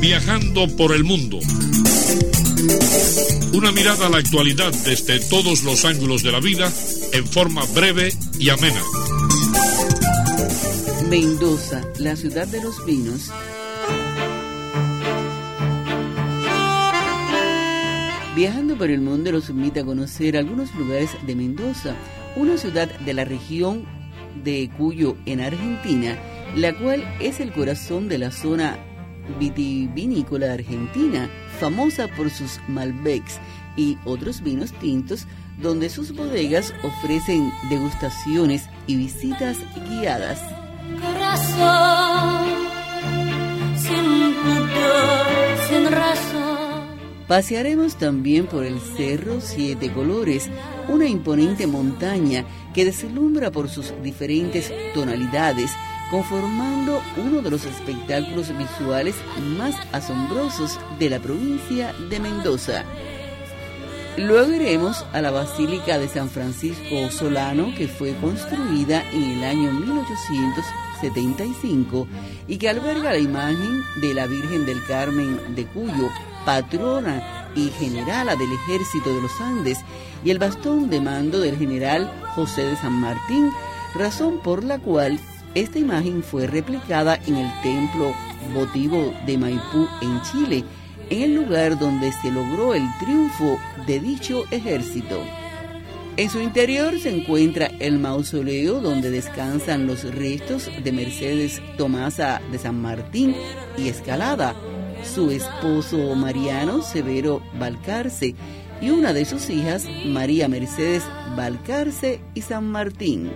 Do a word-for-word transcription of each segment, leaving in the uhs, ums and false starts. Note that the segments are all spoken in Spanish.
Viajando por el mundo. Una mirada a la actualidad desde todos los ángulos de la vida en forma breve y amena. Mendoza, la ciudad de los vinos. Viajando por el mundo los invita a conocer algunos lugares de Mendoza, una ciudad de la región de Cuyo en Argentina, la cual es el corazón de la zona vitivinícola argentina, famosa por sus Malbecs y otros vinos tintos, donde sus bodegas ofrecen degustaciones y visitas guiadas. Corazón, sin pudor, sin razón. Pasearemos también por el Cerro Siete Colores, una imponente montaña que deslumbra por sus diferentes tonalidades, conformando uno de los espectáculos visuales más asombrosos de la provincia de Mendoza. Luego iremos a la Basílica de San Francisco Solano, que fue construida en el año mil ochocientos setenta y cinco y que alberga la imagen de la Virgen del Carmen de Cuyo, patrona y generala del Ejército de los Andes, y el bastón de mando del general José de San Martín, razón por la cual esta imagen fue replicada en el templo votivo de Maipú en Chile, en el lugar donde se logró el triunfo de dicho ejército. En su interior se encuentra el mausoleo donde descansan los restos de Mercedes Tomasa de San Martín y Escalada, su esposo Mariano Severo Balcarce y una de sus hijas, María Mercedes Balcarce y San Martín.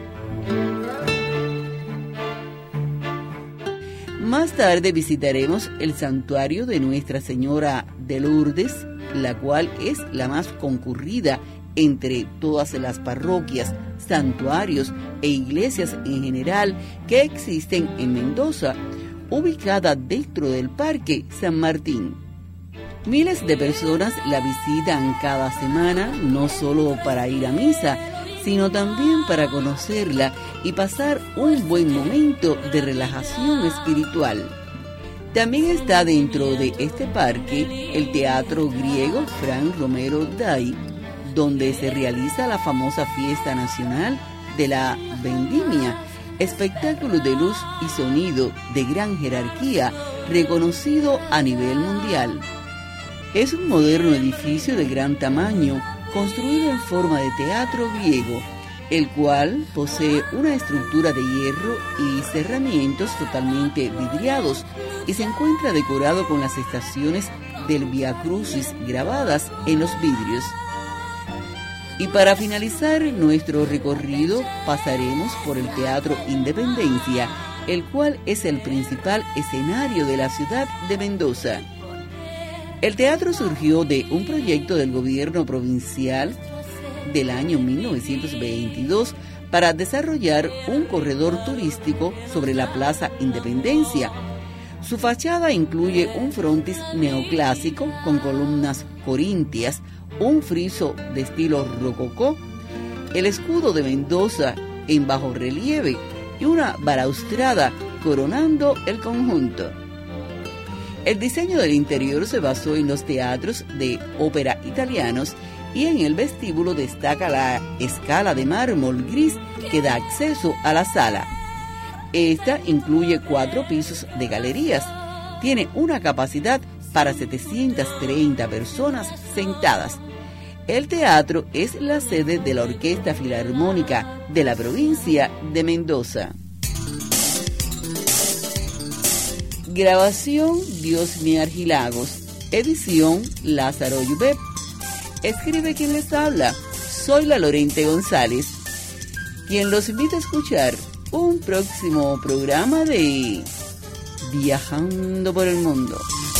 Más tarde visitaremos el santuario de Nuestra Señora de Lourdes, la cual es la más concurrida entre todas las parroquias, santuarios e iglesias en general que existen en Mendoza, ubicada dentro del Parque San Martín. Miles de personas la visitan cada semana, no solo para ir a misa, sino también para conocerla y pasar un buen momento de relajación espiritual. También está dentro de este parque el Teatro Griego Fran Romero Day, donde se realiza la famosa fiesta nacional de la Vendimia, espectáculo de luz y sonido de gran jerarquía, reconocido a nivel mundial. Es un moderno edificio de gran tamaño, construido en forma de teatro griego, el cual posee una estructura de hierro y cerramientos totalmente vidriados y se encuentra decorado con las estaciones del Vía Crucis grabadas en los vidrios. Y para finalizar nuestro recorrido pasaremos por el Teatro Independencia, el cual es el principal escenario de la ciudad de Mendoza. El teatro surgió de un proyecto del gobierno provincial del año mil novecientos veintidós para desarrollar un corredor turístico sobre la Plaza Independencia. Su fachada incluye un frontis neoclásico con columnas corintias, un friso de estilo rococó, el escudo de Mendoza en bajo relieve y una balaustrada coronando el conjunto. El diseño del interior se basó en los teatros de ópera italianos y en el vestíbulo destaca la escala de mármol gris que da acceso a la sala. Esta incluye cuatro pisos de galerías. Tiene una capacidad para setecientas treinta personas sentadas. El teatro es la sede de la Orquesta Filarmónica de la provincia de Mendoza. Grabación Diosmi Argilagos, edición Lázaro Yubet. Escribe quien les habla, soy la Lorente González, quien los invita a escuchar un próximo programa de Viajando por el Mundo.